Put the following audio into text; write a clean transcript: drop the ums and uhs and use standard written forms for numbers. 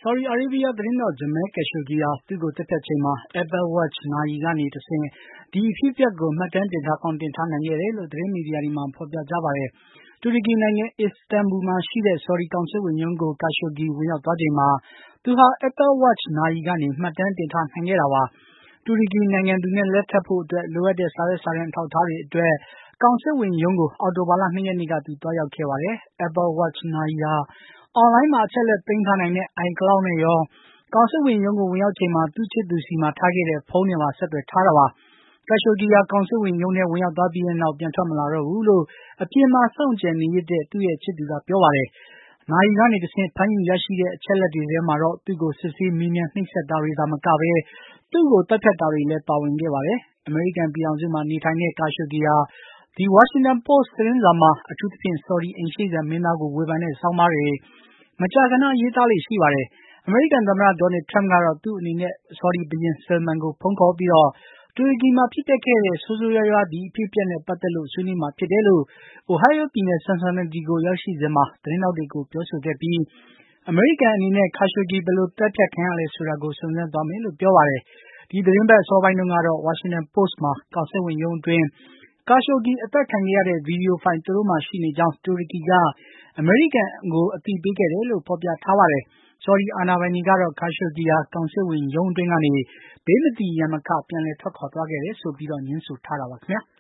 ဆော်ဒီအာရေးဗီးယားသတင်းထောက် Jamal Khashoggi ဟာသူ့ကိုသတ်ဖြတ်ချိန်မှာ Apple Watch နာရီကနေတဆင့် ဒီအဖြစ်အပျက်ကိုမှတ်တမ်းတင်ထားကောင်းတင်ထားနိုင်ခဲ့တယ်လို့ သတင်းမီဒီယာတွေမှာဖော်ပြကြပါတယ်။ တူရကီနိုင်ငံ အစ္စတန်ဘူလ်မှာရှိတဲ့ ဆော်ဒီကောင်စစ်ဝန်ရုံးကို Khashoggi ဝင်ရောက်သွားချိန်မှာ သူဟာ Apple Watch နာရီကနေမှတ်တမ်းတင်ထားနိုင်ခဲ့တာပါ။ တူရကီနိုင်ငံသူနဲ့လက်ထပ်ဖို့အတွက်လိုအပ်တဲ့စာရွက်စာတမ်းအထောက်အထားတွေအတွက် ကောင်စစ်ဝန်ရုံးကို အောက်တိုဘာလ 2 ရက်နေ့က သူသွားရောက်ခဲ့ပါတယ်။ Apple Watch နာရီဟာ အွန်လိုင်းမှာအချက်အလက်သိမ်းထားနိုင်တဲ့ iCloud နဲ့ရော ကောင်စစ်ဝန်ရုံးကိုဝင်ရောက်ချိန်မှာ သူ့ချစ်သူဆီမှာထားခဲ့တဲ့ဖုန်းနဲ့ပါဆက်သွယ်ထားတာပါ။ Khashoggi ဟာကောင်စစ်ဝန်ရုံးထဲဝင်ရောက်သွားပြီးတဲ့နောက် ပြန်ထွက်မလာတော့ဘူးလို့ အပြင်မှာစောင့်ကြပ်နေရစ်တဲ့ သူ့ရဲ့ချစ်သူကပြောပါတယ်။ နာရီကနေတဆင့်ဖမ်းယူရရှိတဲ့အချက်အလက်တွေထဲမှာတော့ သူ့ကိုစစ်ဆေးမေးမြန်းနှိပ်စက်တာတွေသာမကပဲ သူ့ကိုသတ်ဖြတ်တာတွေလည်းပါဝင်ခဲ့ပါတယ်။ အမေရိကန်ပြည်ထောင်စုမှာနေထိုင်တဲ့ Khashoggi ဟာ The Washington Post သတင်းစာမှာ အထူးသဖြင့် ဆော်ဒီအိမ်ရှေ့စံမင်းသားကိုဝေဖန်တဲ့ဆောင်းပါးတွေ မကြာခဏရေးသားလေ့ရှိပါတယ်။ အမေရိကန်သမ္မတ Donald Trump ကတော့ သူ့အနေနဲ့ ဆော်ဒီဘုရင် Salman ကိုဖုန်းခေါ်ပြီး တူရကီမှာဖြစ်ပျက်ခဲ့တဲ့ဆိုးဆိုးရွားရွားအဖြစ်အပျက်နဲ့ပတ်သက်လို့ဆွေးနွေးမှာဖြစ်တယ်လို့ Ohio ပြည်နယ် Cincinnati ကိုရောက်ရှိစဉ်မှာ သတင်းထောက်တွေကိုပြောဆိုခဲ့ပြီး အမေရိကန်အနေနဲ့ Khashoggi ဘယ်လိုသတ်ဖြတ်ခံရလဲဆိုတာကို စုံစမ်းသွားမယ်လို့ပြောပါတယ်။ ဒီသီတင်းပတ်အစောပိုင်းတုန်းကတော့ Washington Post မှာ ကောင်စစ်ဝန်ရုံးအတွင်း Khashoggi အသတ်ခံခဲ့ရတဲ့ဗွီဒီယိုဖိုင် သူတို့မှာရှိနေကြောင်း တူရကီက အမေရိကန်ကိုအသိပေးခဲ့တယ်လို့ ဖော်ပြထားပါတယ်။ ဆော်ဒီအာဏာပိုင်တွေကတော့ Khashoggi ဟာ ကောင်စစ်ဝန်ရုံးအတွင်းကနေ ဘေးမသီရန်မခ ပြန်လည်ထွက်ခွာသွားခဲ့တယ်ဆိုပြီး ငြင်းဆိုထားတာပါခင်ဗျာ။